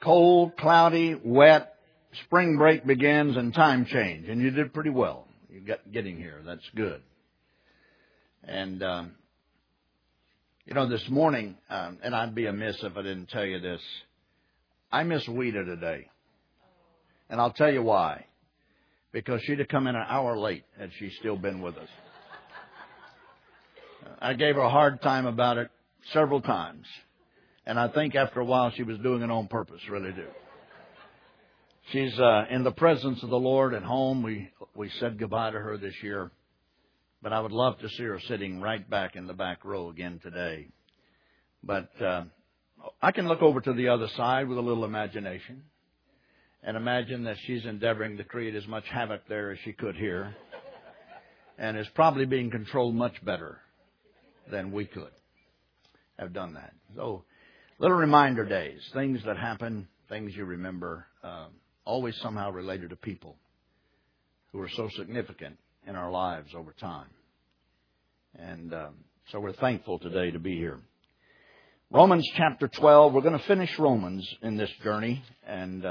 cold, cloudy, wet, spring break begins and time change. And you did pretty well. You got getting here. That's good. And, this morning, and I'd be amiss if I didn't tell you this, I miss Weta today. And I'll tell you why. Because she'd have come in an hour late had she still been with us. I gave her a hard time about it several times. And I think after a while she was doing it on purpose, really do. She's in the presence of the Lord at home. We said goodbye to her this year. But I would love to see her sitting right back in the back row again today. But I can look over to the other side with a little imagination and imagine that she's endeavoring to create as much havoc there as she could here, and is probably being controlled much better than we could have done that. So, little reminder days, things that happen, things you remember, always somehow related to people who are so significant in our lives over time. And so we're thankful today to be here. Romans chapter 12, we're going to finish Romans in this journey, and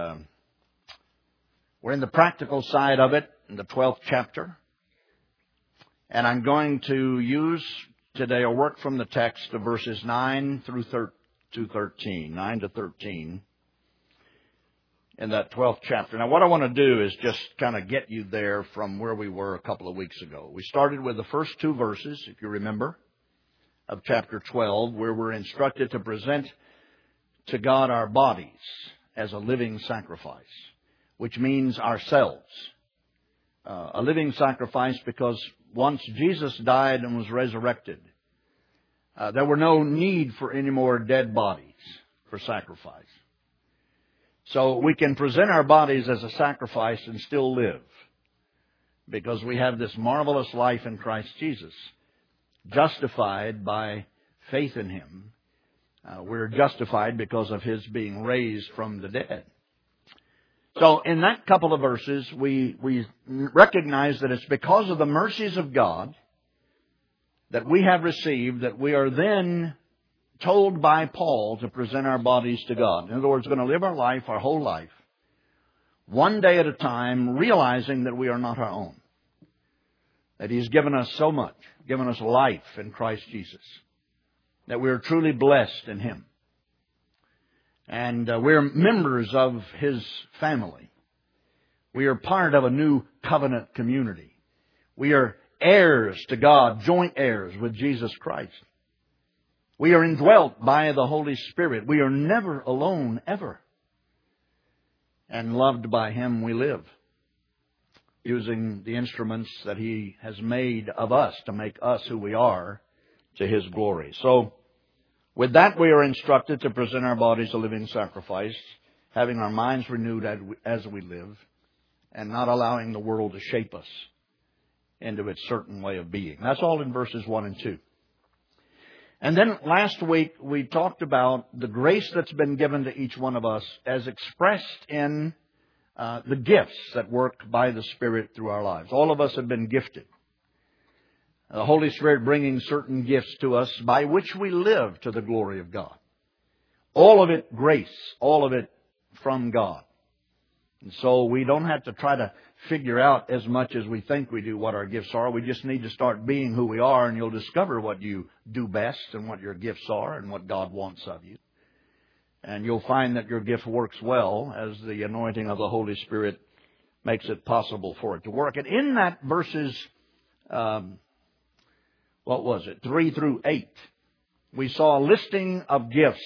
we're in the practical side of it, in the 12th chapter. And I'm going to use today a work from the text of verses 9 through 13, 9 to 13, in that 12th chapter. Now, what I want to do is just kind of get you there from where we were a couple of weeks ago. We started with the first two verses, if you remember, of chapter 12, where we're instructed to present to God our bodies as a living sacrifice, which means ourselves. A living sacrifice because once Jesus died and was resurrected, there were no need for any more dead bodies for sacrifice. So we can present our bodies as a sacrifice and still live because we have this marvelous life in Christ Jesus, justified by faith in Him. We're justified because of His being raised from the dead. So in that couple of verses, we recognize that it's because of the mercies of God that we have received that we are then told by Paul to present our bodies to God. In other words, we're going to live our life, our whole life, one day at a time, realizing that we are not our own. That He's given us so much, given us life in Christ Jesus, that we are truly blessed in Him. And we're members of His family. We are part of a new covenant community. We are heirs to God, joint heirs with Jesus Christ. We are indwelt by the Holy Spirit. We are never alone, ever. And loved by Him we live, using the instruments that He has made of us to make us who we are to His glory. So, with that, we are instructed to present our bodies a living sacrifice, having our minds renewed as we live, and not allowing the world to shape us into its certain way of being. That's all in verses 1 and 2. And then last week, we talked about the grace that's been given to each one of us as expressed in the gifts that work by the Spirit through our lives. All of us have been gifted. The Holy Spirit bringing certain gifts to us by which we live to the glory of God. All of it grace, all of it from God. And so we don't have to try to figure out as much as we think we do what our gifts are. We just need to start being who we are, and you'll discover what you do best and what your gifts are and what God wants of you. And you'll find that your gift works well as the anointing of the Holy Spirit makes it possible for it to work. And in that verses, 3 through 8, we saw a listing of gifts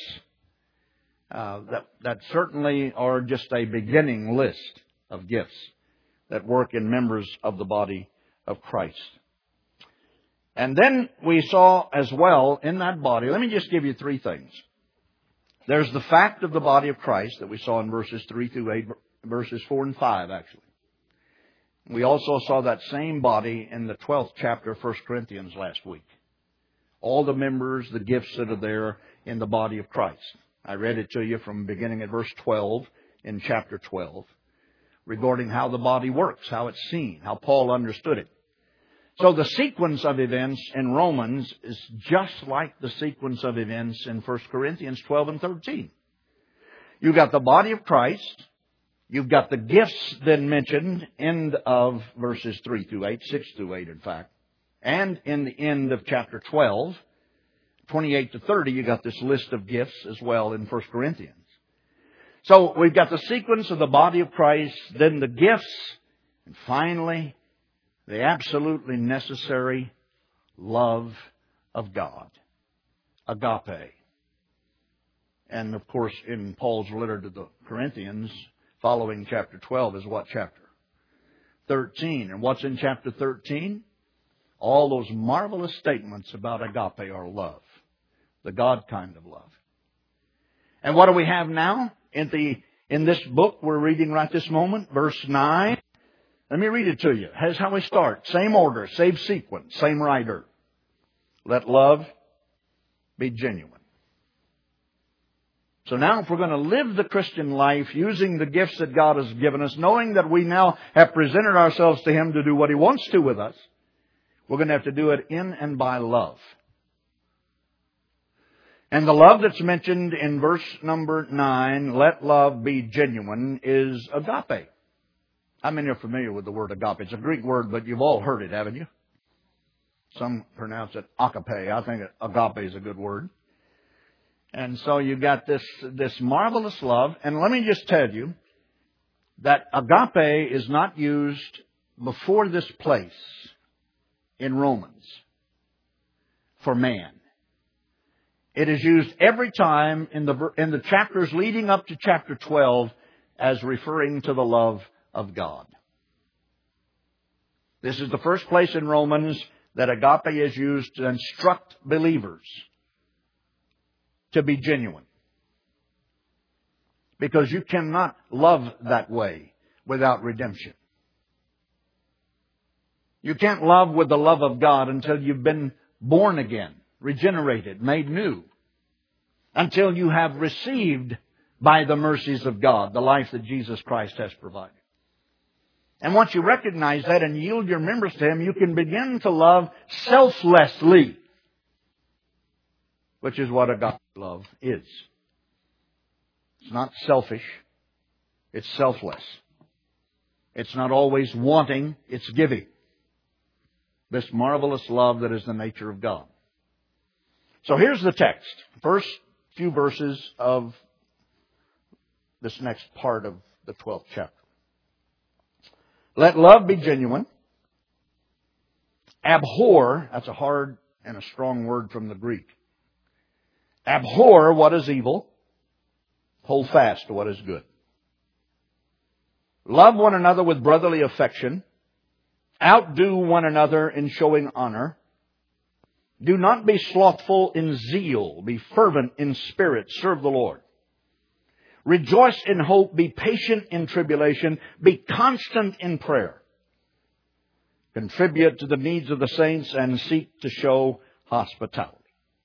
that certainly are just a beginning list of gifts that work in members of the body of Christ. And then we saw as well in that body, let me just give you 3 things. There's the fact of the body of Christ that we saw in verses 3 through 8, verses 4 and 5 actually. We also saw that same body in the 12th chapter of 1 Corinthians last week. All the members, the gifts that are there in the body of Christ. I read it to you from beginning at verse 12 in chapter 12, regarding how the body works, how it's seen, how Paul understood it. So the sequence of events in Romans is just like the sequence of events in 1 Corinthians 12 and 13. You've got the body of Christ. You've got the gifts then mentioned, end of verses 3 through 8, 6 through 8 in fact. And in the end of chapter 12, 28 to 30, you got this list of gifts as well in 1 Corinthians. So we've got the sequence of the body of Christ, then the gifts, and finally, the absolutely necessary love of God. Agape. And of course, in Paul's letter to the Corinthians, following chapter 12 is what chapter? 13. And what's in chapter 13? All those marvelous statements about agape or love. The God kind of love. And what do we have now? In this book we're reading right this moment, verse 9. Let me read it to you. Here's how we start. Same order, same sequence, same writer. Let love be genuine. So now if we're going to live the Christian life using the gifts that God has given us, knowing that we now have presented ourselves to Him to do what He wants to with us, we're going to have to do it in and by love. And the love that's mentioned in verse number 9, let love be genuine, is agape. How many are familiar with the word agape? It's a Greek word, but you've all heard it, haven't you? Some pronounce it agape. I think agape is a good word. And so you've got this marvelous love. And let me just tell you that agape is not used before this place in Romans for man. It is used every time in the chapters leading up to chapter 12 as referring to the love of God. This is the first place in Romans that agape is used to instruct believers to be genuine. Because you cannot love that way without redemption. You can't love with the love of God until you've been born again, regenerated, made new. Until you have received by the mercies of God the life that Jesus Christ has provided. And once you recognize that and yield your members to Him, you can begin to love selflessly. Which is what agape love is. It's not selfish. It's selfless. It's not always wanting. It's giving. This marvelous love that is the nature of God. So here's the text. First few verses of this next part of the 12th chapter. Let love be genuine. Abhor, that's a hard and a strong word from the Greek. Abhor what is evil. Hold fast to what is good. Love one another with brotherly affection. Outdo one another in showing honor. Do not be slothful in zeal. Be fervent in spirit. Serve the Lord. Rejoice in hope. Be patient in tribulation. Be constant in prayer. Contribute to the needs of the saints and seek to show hospitality.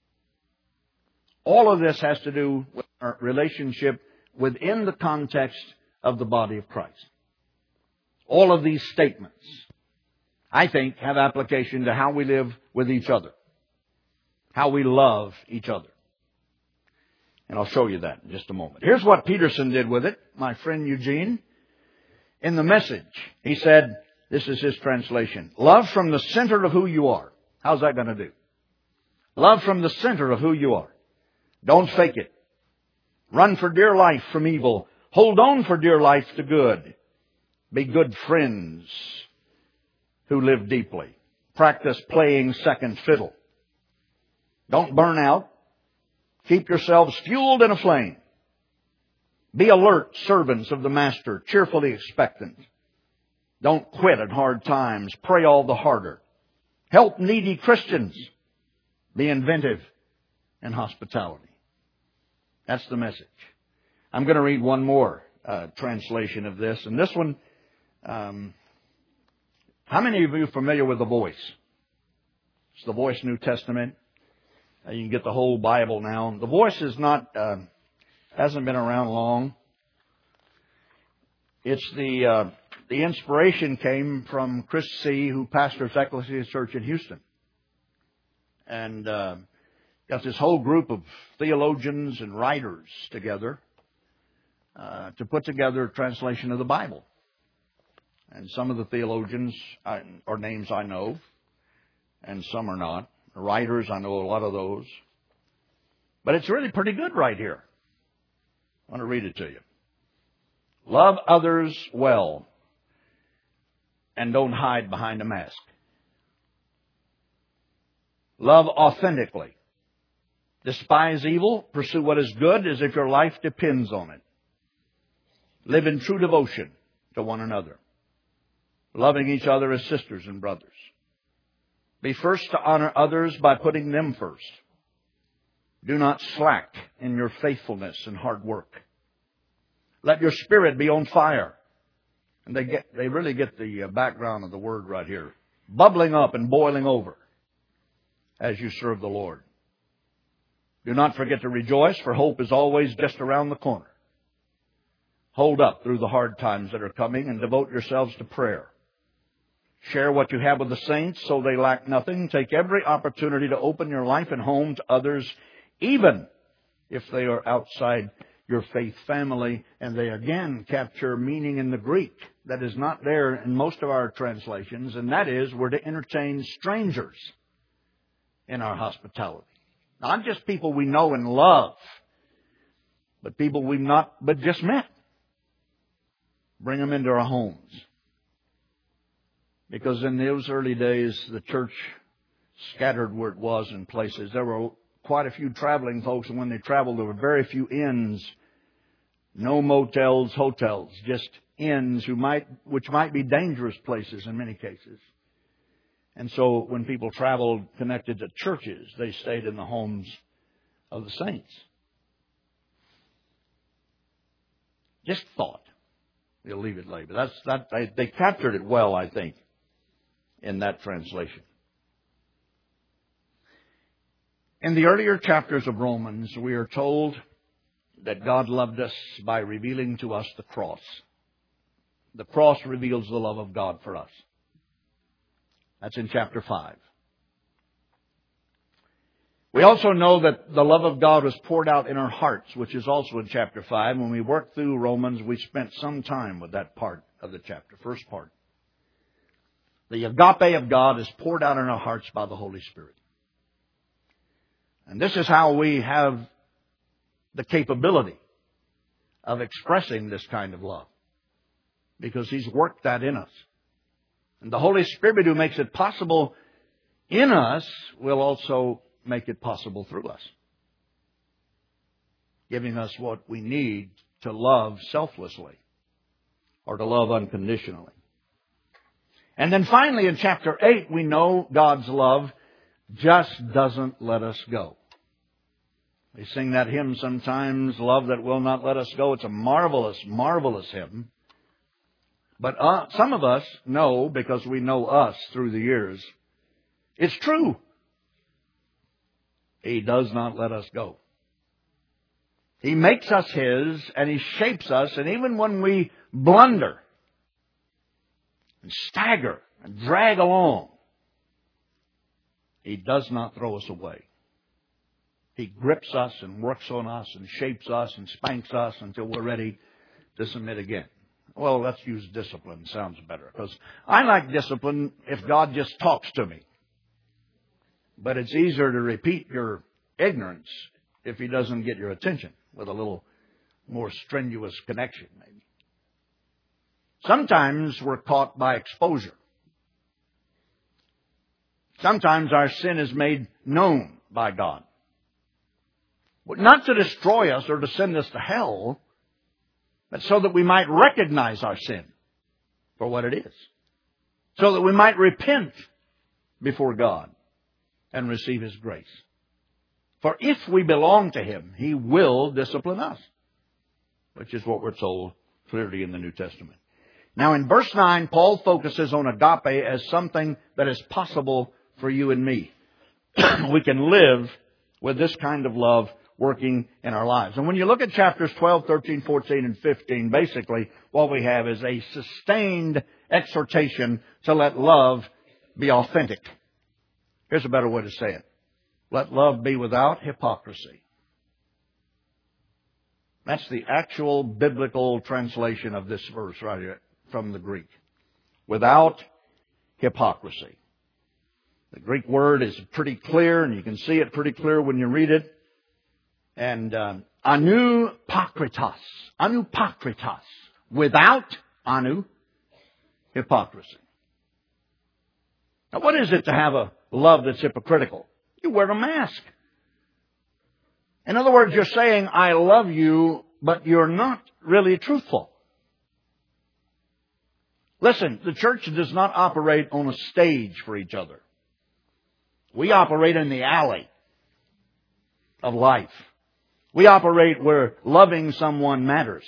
All of this has to do with our relationship within the context of the body of Christ. All of these statements, I think, have application to how we live with each other. How we love each other. And I'll show you that in just a moment. Here's what Peterson did with it, my friend Eugene. In the Message, he said, this is his translation, love from the center of who you are. How's that going to do? Love from the center of who you are. Don't fake it. Run for dear life from evil. Hold on for dear life to good. Be good friends who live deeply. Practice playing second fiddle. Don't burn out. Keep yourselves fueled and aflame. Be alert servants of the Master, cheerfully expectant. Don't quit at hard times. Pray all the harder. Help needy Christians. Be inventive in hospitality. That's the Message. I'm going to read one more translation of this. And this one, how many of you are familiar with The Voice? It's The Voice New Testament. You can get the whole Bible now. The Voice is not, hasn't been around long. It's the inspiration came from Chris C., who pastors Ecclesia Church in Houston. And got this whole group of theologians and writers together to put together a translation of the Bible. And some of the theologians are names I know, and some are not. Writers, I know a lot of those. But it's really pretty good right here. I want to read it to you. Love others well, and don't hide behind a mask. Love authentically. Despise evil. Pursue what is good as if your life depends on it. Live in true devotion to one another, loving each other as sisters and brothers. Be first to honor others by putting them first. Do not slack in your faithfulness and hard work. Let your spirit be on fire. And they really get the background of the word right here. Bubbling up and boiling over as you serve the Lord. Do not forget to rejoice, for hope is always just around the corner. Hold up through the hard times that are coming and devote yourselves to prayer. Share what you have with the saints so they lack nothing. Take every opportunity to open your life and home to others, even if they are outside your faith family. And they again capture meaning in the Greek that is not there in most of our translations, and that is we're to entertain strangers in our hospitality. Not just people we know and love, but people we've not but just met. Bring them into our homes. Because in those early days, the church scattered where it was in places. There were quite a few traveling folks, and when they traveled, there were very few inns. No motels, hotels, just inns which might be dangerous places in many cases. And so when people traveled connected to churches, they stayed in the homes of the saints. Just thought. We'll leave it later. They captured it well, I think, in that translation. In the earlier chapters of Romans, we are told that God loved us by revealing to us the cross. The cross reveals the love of God for us. That's in chapter 5. We also know that the love of God was poured out in our hearts, which is also in chapter 5. When we worked through Romans, we spent some time with that part of the chapter, first part. The agape of God is poured out in our hearts by the Holy Spirit. And this is how we have the capability of expressing this kind of love, because He's worked that in us. And the Holy Spirit who makes it possible in us will also make it possible through us, giving us what we need to love selflessly or to love unconditionally. And then finally in chapter 8, we know God's love just doesn't let us go. We sing that hymn sometimes, Love That Will Not Let Us Go. It's a marvelous, marvelous hymn. But some of us know, because we know us through the years, it's true. He does not let us go. He makes us His, and He shapes us, and even when we blunder and stagger and drag along, He does not throw us away. He grips us and works on us and shapes us and spanks us until we're ready to submit again. Well, let's use discipline. Sounds better, because I like discipline if God just talks to me. But it's easier to repeat your ignorance if He doesn't get your attention with a little more strenuous connection, maybe. Sometimes we're caught by exposure. Sometimes our sin is made known by God. Not to destroy us or to send us to hell, but so that we might recognize our sin for what it is. So that we might repent before God and receive His grace. For if we belong to Him, He will discipline us, which is what we're told clearly in the New Testament. Now in verse 9, Paul focuses on agape as something that is possible for you and me. We can live with this kind of love working in our lives. And when you look at chapters 12, 13, 14, and 15, basically what we have is a sustained exhortation to let love be authentic. Here's a better way to say it. Let love be without hypocrisy. That's the actual biblical translation of this verse right here from the Greek. Without hypocrisy. The Greek word is pretty clear, and you can see it pretty clear when you read it. And anupokritos. Anupokritos. Without hypocrisy. Now, what is it to have a love that's hypocritical? You wear a mask. In other words, you're saying, I love you, but you're not really truthful. Listen, the church does not operate on a stage for each other. We operate in the alley of life. We operate where loving someone matters.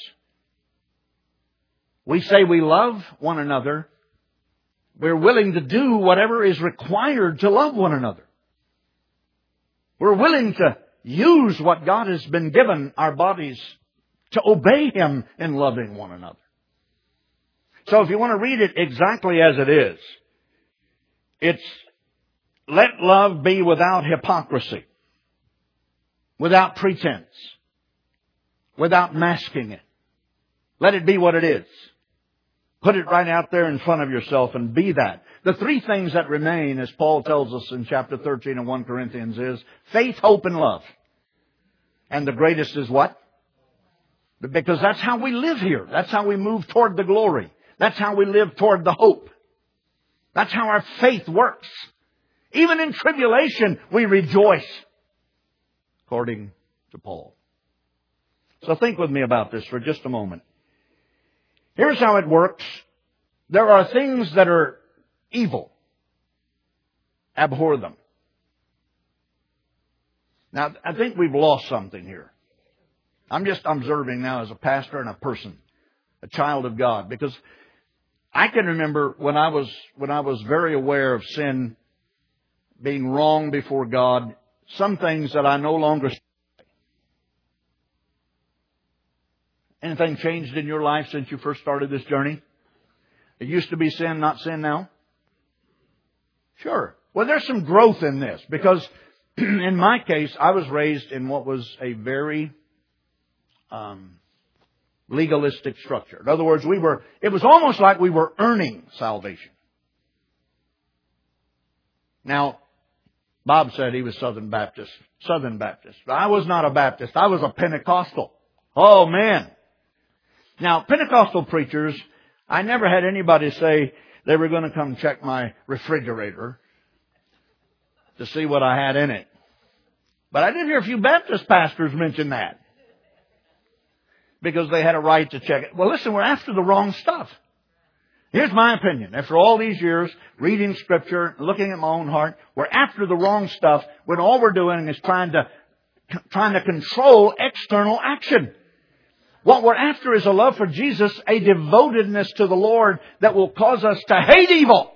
We say we love one another. We're willing to do whatever is required to love one another. We're willing to use what God has been given our bodies to obey Him in loving one another. So if you want to read it exactly as it is, it's let love be without hypocrisy, without pretense, without masking it. Let it be what it is. Put it right out there in front of yourself and be that. The three things that remain, as Paul tells us in chapter 13 of 1 Corinthians, is faith, hope, and love. And the greatest is what? Because that's how we live here. That's how we move toward the glory. That's how we live toward the hope. That's how our faith works. Even in tribulation, we rejoice, according to Paul. So think with me about this for just a moment. Here's how it works. There are things that are evil. Abhor them. Now, I think we've lost something here. I'm just observing now as a pastor and a person, a child of God, because I can remember when I was very aware of sin, being wrong before God, some things that I no longer say. Anything changed in your life since you first started this journey? It used to be sin, not sin now? Sure. Well, there's some growth in this because in my case, I was raised in what was a very legalistic structure. In other words, it was almost like we were earning salvation. Now, Bob said he was Southern Baptist. But I was not a Baptist. I was a Pentecostal. Oh, man. Now, Pentecostal preachers, I never had anybody say they were going to come check my refrigerator to see what I had in it. But I did hear a few Baptist pastors mention that. Because they had a right to check it. Well, listen, we're after the wrong stuff. Here's my opinion. After all these years, reading Scripture, looking at my own heart, we're after the wrong stuff when all we're doing is trying to control external action. What we're after is a love for Jesus, a devotedness to the Lord that will cause us to hate evil.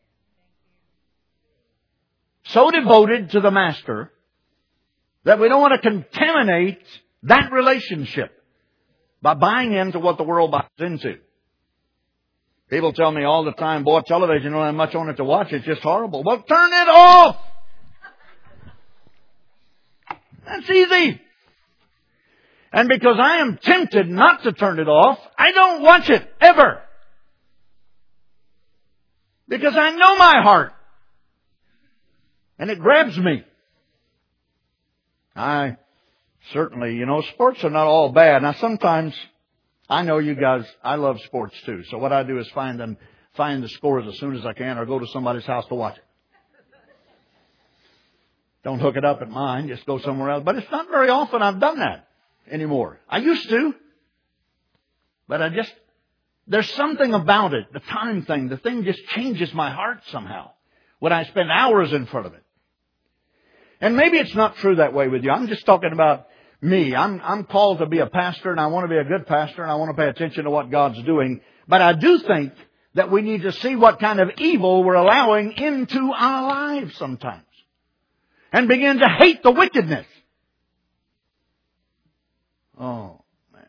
So devoted to the Master that we don't want to contaminate that relationship by buying into what the world buys into. People tell me all the time, boy, television don't have much on it to watch. It's just horrible. Well, turn it off! That's easy. And because I am tempted not to turn it off, I don't watch it, ever. Because I know my heart. And it grabs me. I certainly, sports are not all bad. Now sometimes, I know you guys, I love sports too. So what I do is find the scores as soon as I can or go to somebody's house to watch it. Don't hook it up at mine, just go somewhere else. But it's not very often I've done that anymore. I used to. But there's something about it, the time thing, the thing just changes my heart somehow when I spend hours in front of it. And maybe it's not true that way with you. I'm just talking about me. I'm called to be a pastor, and I want to be a good pastor, and I want to pay attention to what God's doing. But I do think that we need to see what kind of evil we're allowing into our lives sometimes. And begin to hate the wickedness. Oh, man.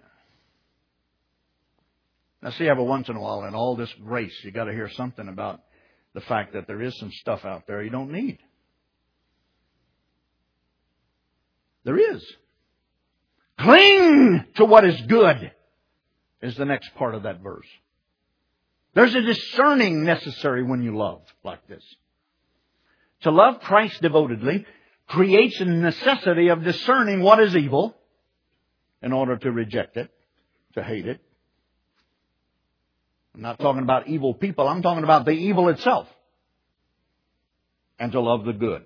Now see, every once in a while in all this grace, you got to hear something about the fact that there is some stuff out there you don't need. There is. Cling to what is good is the next part of that verse. There's a discerning necessary when you love like this. To love Christ devotedly creates a necessity of discerning what is evil in order to reject it, to hate it. I'm not talking about evil people. I'm talking about the evil itself. And to love the good.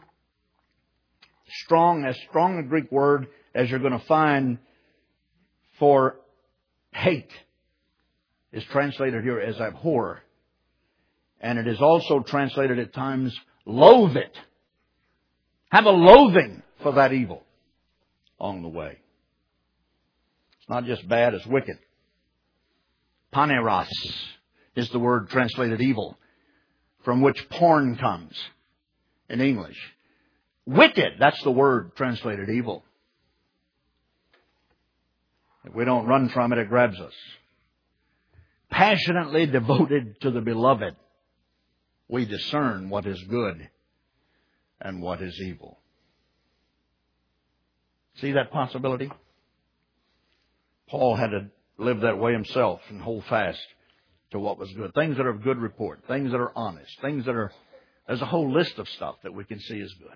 As strong a Greek word as you're going to find for hate is translated here as abhor. And it is also translated at times loathe it. Have a loathing for that evil on the way. It's not just bad, it's wicked. Paneros is the word translated evil, from which porn comes in English. Wicked, that's the word translated evil. If we don't run from it, it grabs us. Passionately devoted to the beloved, we discern what is good and what is evil. See that possibility? Paul had to live that way himself and hold fast to what was good. Things that are of good report. Things that are honest. Things that are... There's a whole list of stuff that we can see as good.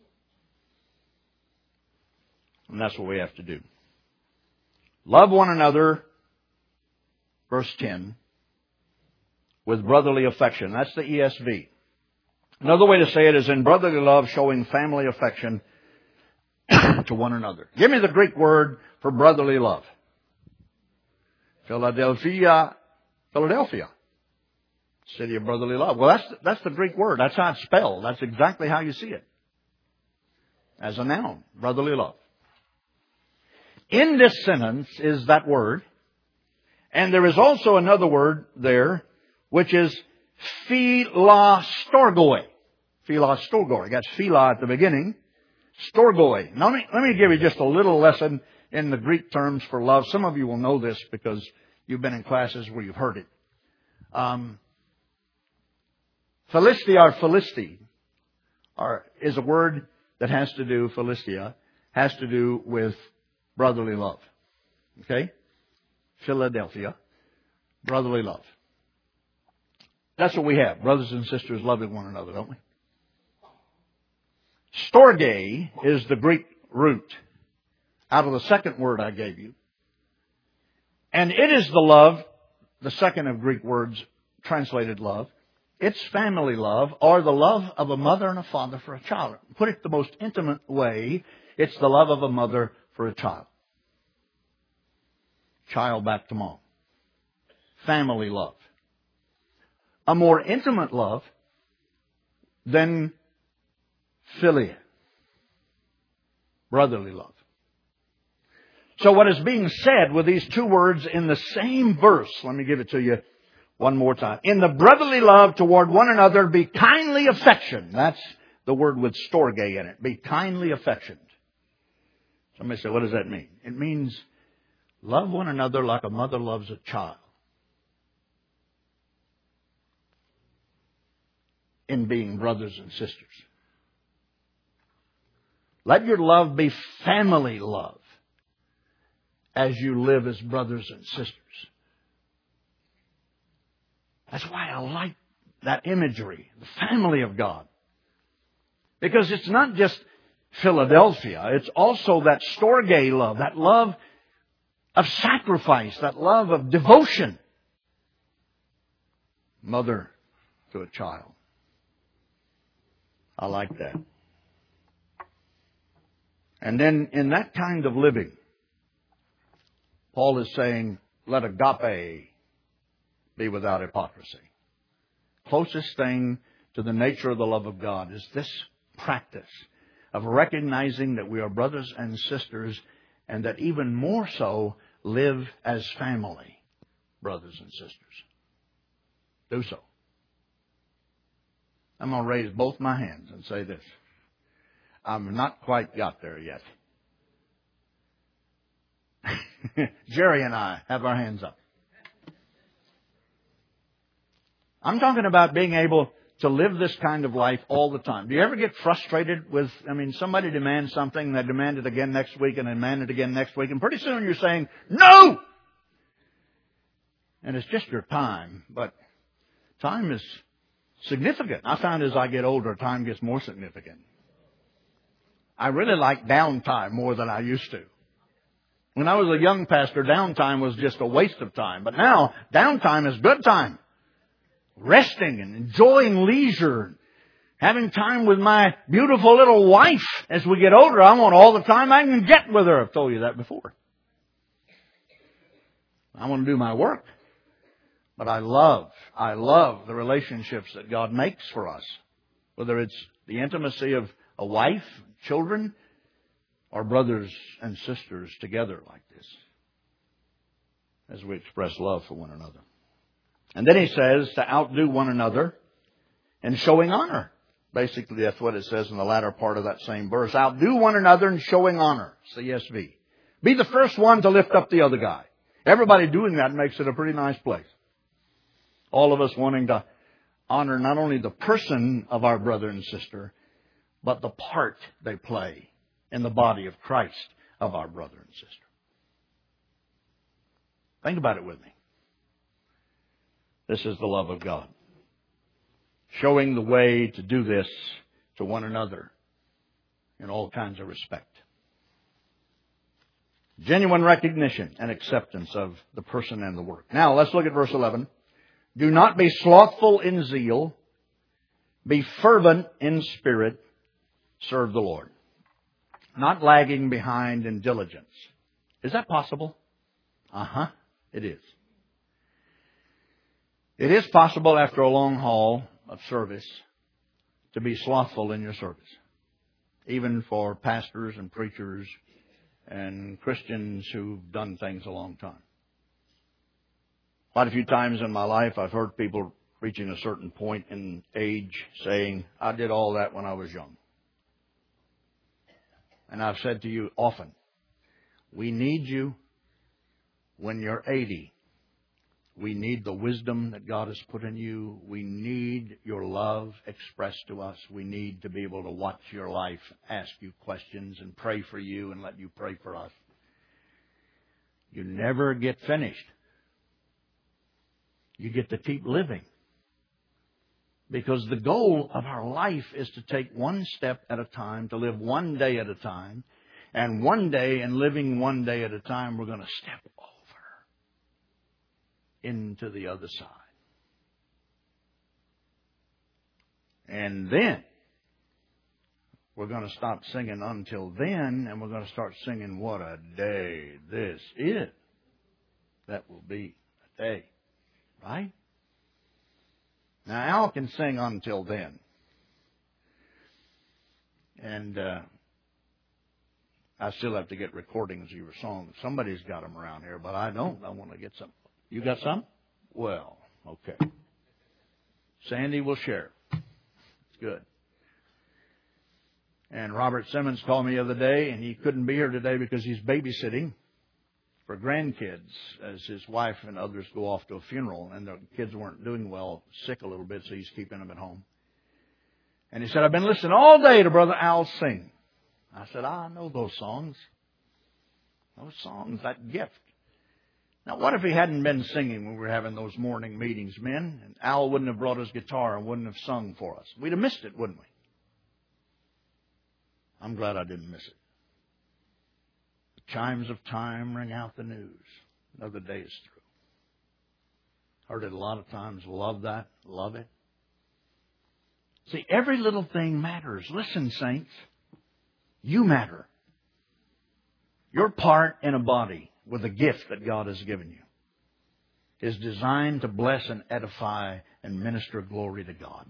And that's what we have to do. Love one another, verse 10, with brotherly affection. That's the ESV. Another way to say it is in brotherly love, showing family affection to one another. Give me the Greek word for brotherly love. Philadelphia. City of brotherly love. Well, that's the Greek word. That's how it's spelled. That's exactly how you see it. As a noun, brotherly love. In this sentence is that word. And there is also another word there, which is philastorgoi. Philastorgoi. That's phila at the beginning. Storgoi. Now, let me give you just a little lesson in the Greek terms for love. Some of you will know this because you've been in classes where you've heard it. Philistia or Philisti is a word that has to do, Philistia, has to do with brotherly love. Okay? Philadelphia, brotherly love. That's what we have. Brothers and sisters loving one another, don't we? Storge is the Greek root out of the second word I gave you. And it is the love, the second of Greek words translated love. It's family love, or the love of a mother and a father for a child. Put it the most intimate way, it's the love of a mother for a child. Child back to mom. Family love. A more intimate love than philia. Brotherly love. So what is being said with these two words in the same verse, let me give it to you one more time. In the brotherly love toward one another, be kindly affectioned. That's the word with storge in it. Be kindly affectioned. Somebody say, what does that mean? It means love one another like a mother loves a child. In being brothers and sisters. Let your love be family love as you live as brothers and sisters. That's why I like that imagery, the family of God. Because it's not just Philadelphia, it's also that storge love, that love of sacrifice, that love of devotion. Mother to a child. I like that. And then in that kind of living, Paul is saying, let agape be without hypocrisy. Closest thing to the nature of the love of God is this practice of recognizing that we are brothers and sisters and that even more so live as family, brothers and sisters. Do so. I'm going to raise both my hands and say this. I've not quite got there yet. Jerry and I have our hands up. I'm talking about being able to live this kind of life all the time. Do you ever get frustrated with, somebody demands something, and they demand it again next week, and they demand it again next week, and pretty soon you're saying, no! And it's just your time, but time is significant. I found as I get older, time gets more significant. I really like downtime more than I used to. When I was a young pastor, downtime was just a waste of time. But now, downtime is good time. Resting and enjoying leisure. Having time with my beautiful little wife. As we get older, I want all the time I can get with her. I've told you that before. I want to do my work. But I love the relationships that God makes for us. Whether it's the intimacy of a wife, children, or brothers and sisters together like this. As we express love for one another. And then he says to outdo one another in showing honor. Basically, that's what it says in the latter part of that same verse. Outdo one another in showing honor. CSV. Be the first one to lift up the other guy. Everybody doing that makes it a pretty nice place. All of us wanting to honor not only the person of our brother and sister, but the part they play in the body of Christ of our brother and sister. Think about it with me. This is the love of God. Showing the way to do this to one another in all kinds of respect. Genuine recognition and acceptance of the person and the work. Now, let's look at verse 11. Do not be slothful in zeal. Be fervent in spirit. Serve the Lord. Not lagging behind in diligence. Is that possible? It is. It is possible after a long haul of service to be slothful in your service. Even for pastors and preachers and Christians who've done things a long time. Quite a few times in my life I've heard people reaching a certain point in age saying, I did all that when I was young. And I've said to you often, we need you when you're 80. We need the wisdom that God has put in you. We need your love expressed to us. We need to be able to watch your life, ask you questions, and pray for you and let you pray for us. You never get finished. You get to keep living. Because the goal of our life is to take one step at a time, to live one day at a time. And one day, and living one day at a time, we're going to step over into the other side. And then, we're going to stop singing Until Then, and we're going to start singing What a Day This Is. That will be a day. Right? Now, Al can sing Until Then. And I still have to get recordings of your songs. Somebody's got them around here, but I don't. I want to get some. You got some? Well, okay. Sandy will share. It's good. And Robert Simmons called me the other day, and he couldn't be here today because he's babysitting for grandkids as his wife and others go off to a funeral, and the kids weren't doing well, sick a little bit, so he's keeping them at home. And he said, I've been listening all day to Brother Al sing. I said, I know those songs. Those songs, that gift. Now, what if he hadn't been singing when we were having those morning meetings, men? And Al wouldn't have brought his guitar and wouldn't have sung for us. We'd have missed it, wouldn't we? I'm glad I didn't miss it. The chimes of time ring out the news. Another day is through. Heard it a lot of times. Love that. Love it. See, every little thing matters. Listen, saints. You matter. Your part in a body with a gift that God has given you is designed to bless and edify and minister glory to God.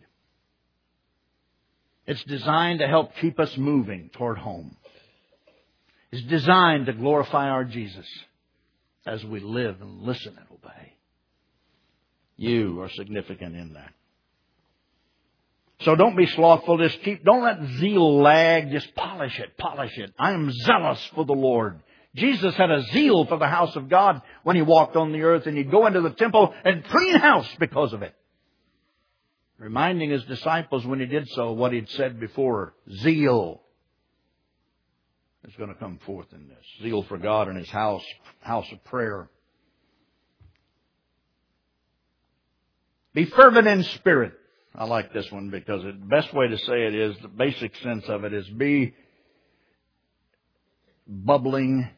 It's designed to help keep us moving toward home. It's designed to glorify our Jesus as we live and listen and obey. You are significant in that. So don't be slothful. Don't let zeal lag. Just polish it. Polish it. I am zealous for the Lord. Jesus had a zeal for the house of God when He walked on the earth, and He'd go into the temple and clean house because of it. reminding his disciples when he did so what he'd said before. Zeal is going to come forth in this. Zeal for God and His house of prayer. Be fervent in spirit. I like this one because the best way to say it is, the basic sense of it is be bubbling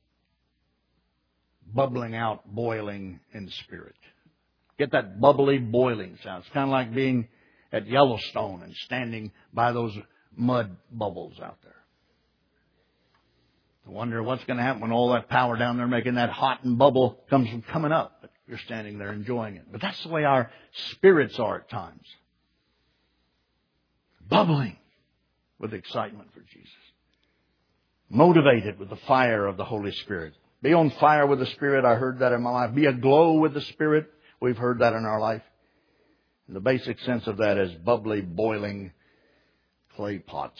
out, boiling in spirit. Get that bubbly, boiling sound. It's kind of like being at Yellowstone and standing by those mud bubbles out there. I wonder what's going to happen when all that power down there making that hot and bubble comes from coming up. But you're standing there enjoying it. But that's the way our spirits are at times. Bubbling with excitement for Jesus. Motivated with the fire of the Holy Spirit. Be on fire with the Spirit. I heard that in my life. Be aglow with the Spirit. We've heard that in our life. And the basic sense of that is bubbly, boiling clay pots.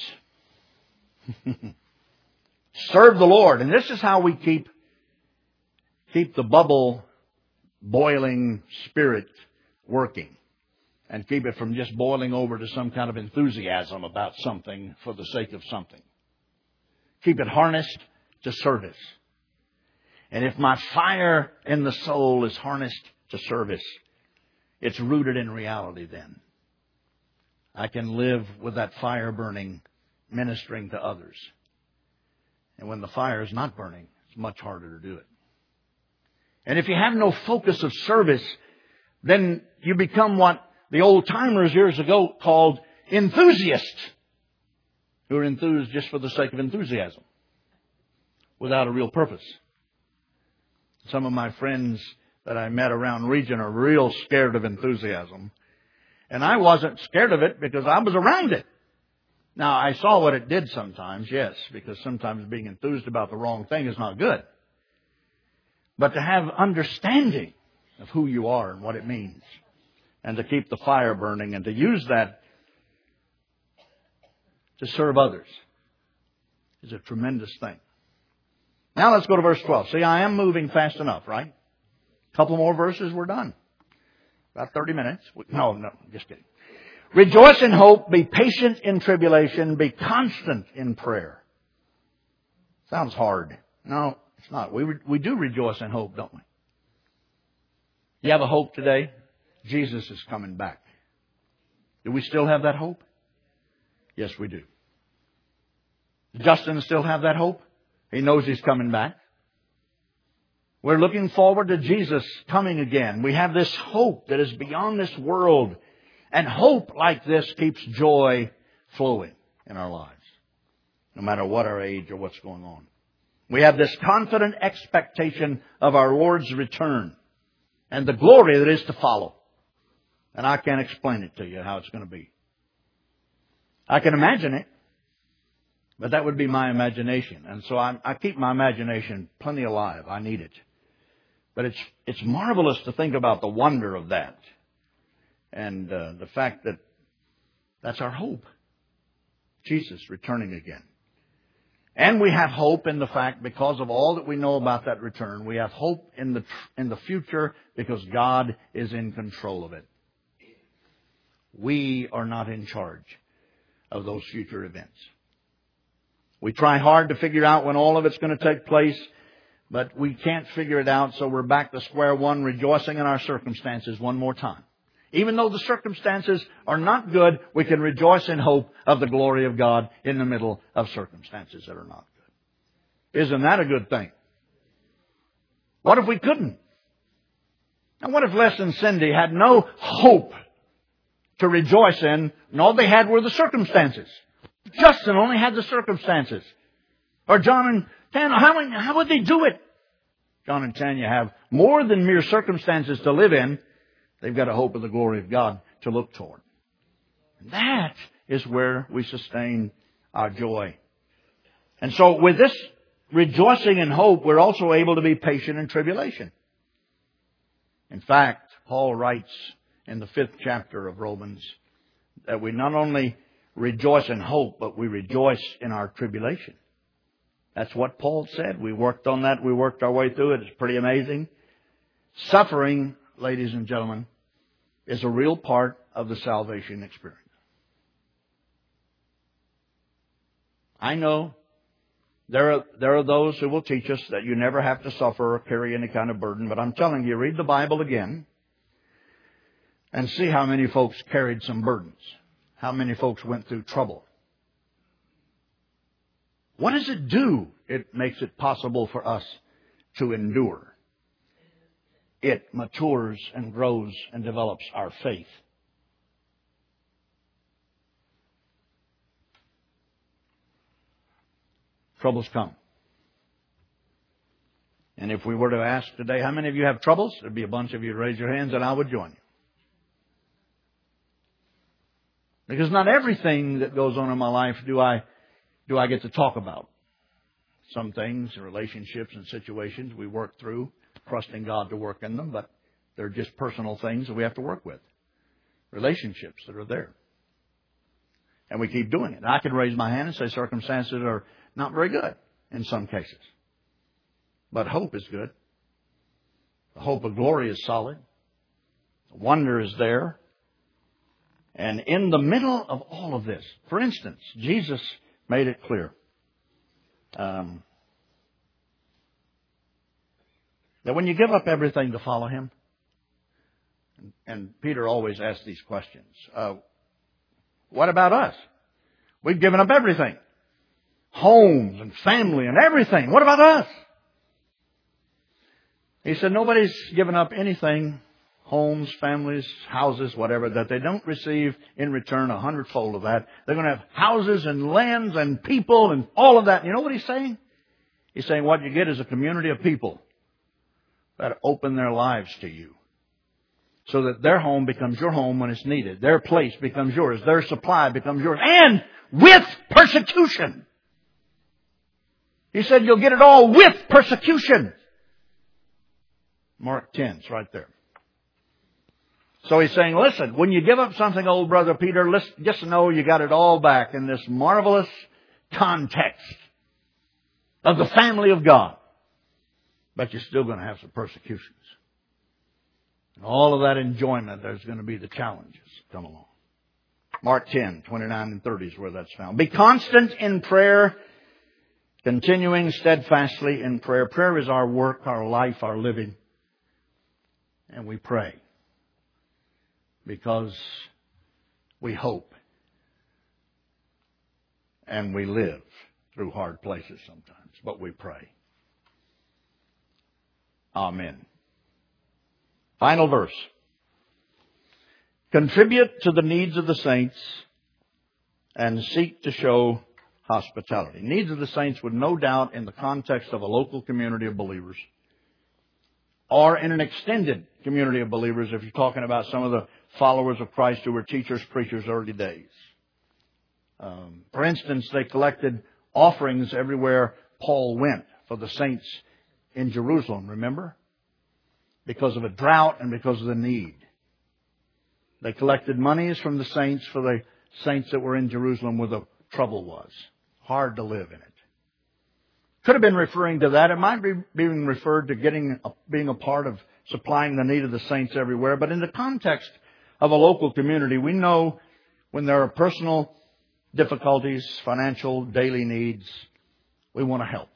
Serve the Lord. And this is how we keep the bubble, boiling spirit working. And keep it from just boiling over to some kind of enthusiasm about something for the sake of something. Keep it harnessed to service. And if my fire in the soul is harnessed to service, it's rooted in reality then. I can live with that fire burning, ministering to others. And when the fire is not burning, it's much harder to do it. And if you have no focus of service, then you become what the old-timers years ago called enthusiasts, who are enthused just for the sake of enthusiasm, without a real purpose. Some of my friends that I met around region are real scared of enthusiasm. And I wasn't scared of it because I was around it. Now, I saw what it did sometimes, yes, because sometimes being enthused about the wrong thing is not good. But to have understanding of who you are and what it means, and to keep the fire burning, and to use that to serve others, is a tremendous thing. Now let's go to verse 12. See, I am moving fast enough, right? A couple more verses, we're done. About 30 minutes. No, just kidding. Rejoice in hope, be patient in tribulation, be constant in prayer. Sounds hard. No, it's not. We do rejoice in hope, don't we? You have a hope today? Jesus is coming back. Do we still have that hope? Yes, we do. Does Justin still have that hope? He knows He's coming back. We're looking forward to Jesus coming again. We have this hope that is beyond this world. And hope like this keeps joy flowing in our lives, no matter what our age or what's going on. We have this confident expectation of our Lord's return and the glory that is to follow. And I can't explain it to you how it's going to be. I can imagine it, but that would be my imagination. And so I keep my imagination plenty alive. I need it. But it's marvelous to think about the wonder of that. And the fact that that's our hope. Jesus returning again. And we have hope in the fact, because of all that we know about that return, we have hope in the future because God is in control of it. We are not in charge of those future events. We try hard to figure out when all of it's going to take place, but we can't figure it out, so we're back to square one, rejoicing in our circumstances one more time. Even though the circumstances are not good, we can rejoice in hope of the glory of God in the middle of circumstances that are not good. Isn't that a good thing? What if we couldn't? And what if Les and Cindy had no hope to rejoice in, and all they had were the circumstances? Justin only had the circumstances. Or John and Tanya, how would they do it? John and Tanya have more than mere circumstances to live in. They've got a hope of the glory of God to look toward. And that is where we sustain our joy. And so with this rejoicing in hope, we're also able to be patient in tribulation. In fact, Paul writes in the 5th chapter of Romans that we not only rejoice in hope, but we rejoice in our tribulation. That's what Paul said. We worked on that. We worked our way through it. It's pretty amazing. Suffering, ladies and gentlemen, is a real part of the salvation experience. I know there are those who will teach us that you never have to suffer or carry any kind of burden, but I'm telling you, read the Bible again and see how many folks carried some burdens, how many folks went through trouble. What does it do? It makes it possible for us to endure. It matures and grows and develops our faith. Troubles come. And if we were to ask today, how many of you have troubles? There'd be a bunch of you to raise your hands and I would join you. Because not everything that goes on in my life do I get to talk about. Some things, relationships and situations we work through, trusting God to work in them, but they're just personal things that we have to work with. Relationships that are there. And we keep doing it. I could raise my hand and say circumstances are not very good in some cases. But hope is good. The hope of glory is solid. The wonder is there. And in the middle of all of this, for instance, Jesus made it clear that when you give up everything to follow Him, and Peter always asks these questions, what about us? We've given up everything. Homes and family and everything. What about us? He said nobody's given up anything, homes, families, houses, whatever, that they don't receive in return 100-fold of that. They're going to have houses and lands and people and all of that. You know what he's saying? He's saying what you get is a community of people that open their lives to you, so that their home becomes your home when it's needed. Their place becomes yours. Their supply becomes yours. And with persecution. He said you'll get it all with persecution. Mark 10, it's right there. So he's saying, listen, when you give up something, old brother Peter, just know you got it all back in this marvelous context of the family of God. But you're still going to have some persecutions. And all of that enjoyment, there's going to be the challenges come along. Mark 10, 29 and 30 is where that's found. Be constant in prayer, continuing steadfastly in prayer. Prayer is our work, our life, our living. And we pray because we hope and we live through hard places sometimes, but we pray. Amen. Final verse. Contribute to the needs of the saints and seek to show hospitality. Needs of the saints would no doubt in the context of a local community of believers or in an extended community of believers if you're talking about some of the followers of Christ who were teachers, preachers, early days. For instance, they collected offerings everywhere Paul went for the saints in Jerusalem, remember? Because of a drought and because of the need. They collected monies from the saints for the saints that were in Jerusalem where the trouble was. Hard to live in it. Could have been referring to that. It might be being referred to being a part of supplying the need of the saints everywhere. But in the context of a local community, we know when there are personal difficulties, financial, daily needs, we want to help.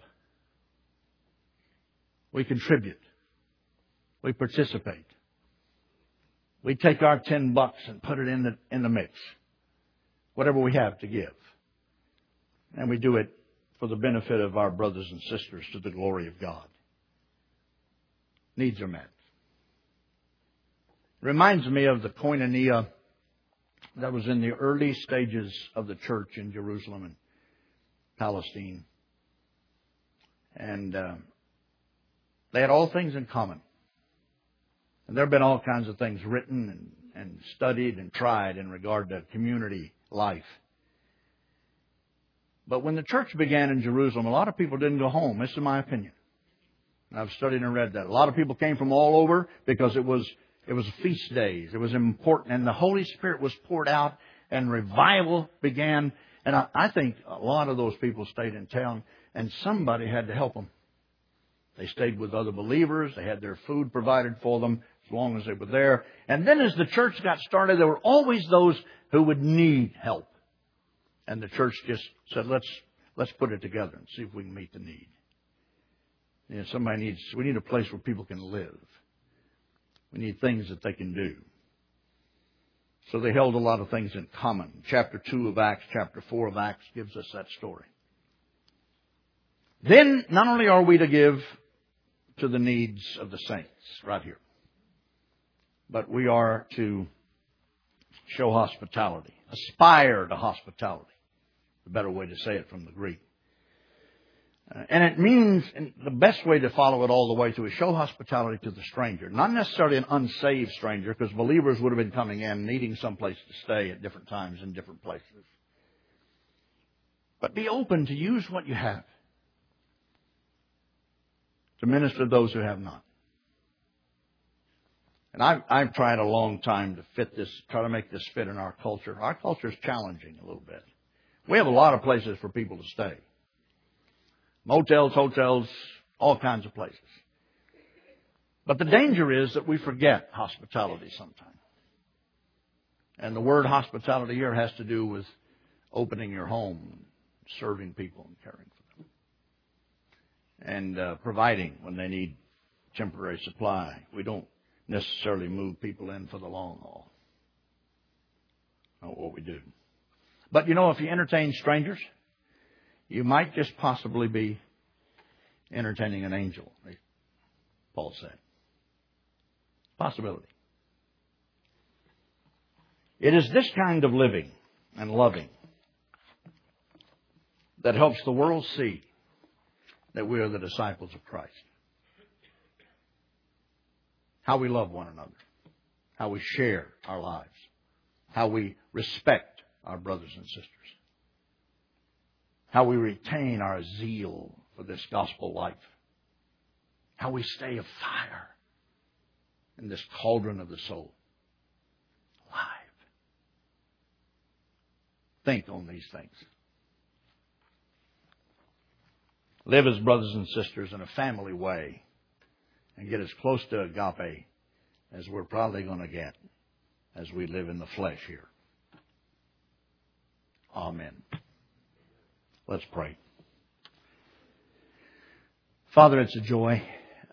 We contribute. We participate. We take our $10 and put it in the mix. Whatever we have to give. And we do it for the benefit of our brothers and sisters to the glory of God. Needs are met. Reminds me of the koinonia that was in the early stages of the church in Jerusalem and Palestine. And they had all things in common. And there have been all kinds of things written and studied and tried in regard to community life. But when the church began in Jerusalem, a lot of people didn't go home. This is my opinion. And I've studied and read that. A lot of people came from all over because it was feast days. It was important. And the Holy Spirit was poured out and revival began. And I think a lot of those people stayed in town and somebody had to help them. They stayed with other believers. They had their food provided for them. as long as they were there. And then as the church got started, there were always those who would need help. And the church just said, let's put it together and see if we can meet the need. You know, we need a place where people can live. We need things that they can do. So they held a lot of things in common. Chapter 2 of Acts, chapter 4 of Acts gives us that story. Then, not only are we to give to the needs of the saints, right here, but we are to show hospitality, aspire to hospitality. The better way to say it from the Greek. And it means, and the best way to follow it all the way through is show hospitality to the stranger. Not necessarily an unsaved stranger, because believers would have been coming in, needing some place to stay at different times in different places. But be open to use what you have to minister to those who have not. And I've tried a long time to try to make this fit in our culture. Our culture is challenging a little bit. We have a lot of places for people to stay. Motels, hotels, all kinds of places. But the danger is that we forget hospitality sometimes. And the word hospitality here has to do with opening your home, serving people and caring for them. And providing when they need temporary supply. We don't necessarily move people in for the long haul. Not what we do. But you know, if you entertain strangers, you might just possibly be entertaining an angel, like Paul said. Possibility. It is this kind of living and loving that helps the world see that we are the disciples of Christ. How we love one another. How we share our lives. How we respect our brothers and sisters. How we retain our zeal for this gospel life. How we stay afire in this cauldron of the soul. Alive. Think on these things. Live as brothers and sisters in a family way. And get as close to agape as we're probably going to get as we live in the flesh here. Amen. Let's pray. Father, it's a joy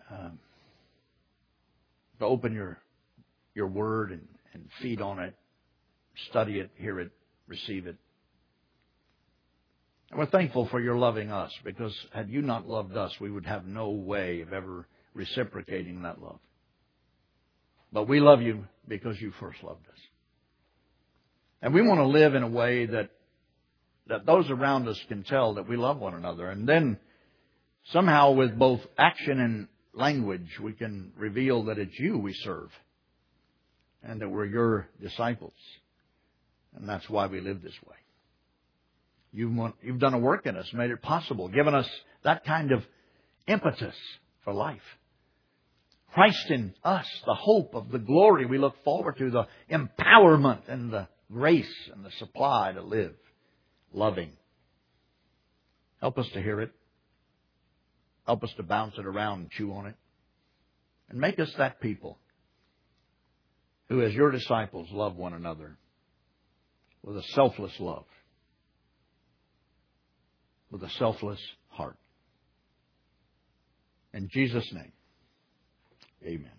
to open your word and feed on it, study it, hear it, receive it. And we're thankful for your loving us, because had you not loved us, we would have no way of ever reciprocating that love. But we love you because you first loved us. And we want to live in a way that those around us can tell that we love one another. And then somehow with both action and language, we can reveal that it's you we serve and that we're your disciples. And that's why we live this way. You've done a work in us, made it possible, given us that kind of impetus for life. Christ in us, the hope of the glory we look forward to, the empowerment and the grace and the supply to live loving. Help us to hear it. Help us to bounce it around and chew on it. And make us that people who, as your disciples, love one another with a selfless love, with a selfless heart. In Jesus' name, amen.